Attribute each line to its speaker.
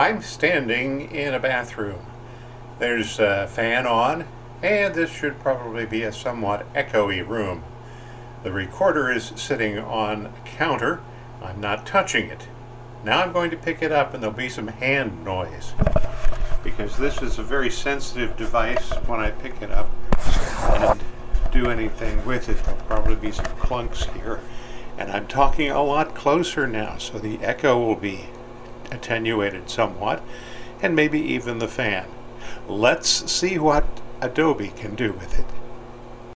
Speaker 1: I'm standing in a bathroom. There's a fan on, and this should probably be a somewhat echoey room. The recorder is sitting on a counter. I'm not touching it. Now I'm going to pick it up and there'll be some hand noise because this is a very sensitive device. When I pick it up and do anything with it, there'll probably be some clunks here. And I'm talking a lot closer now, so the echo will be attenuated somewhat, and maybe even the fan. Let's see what Adobe can do with it.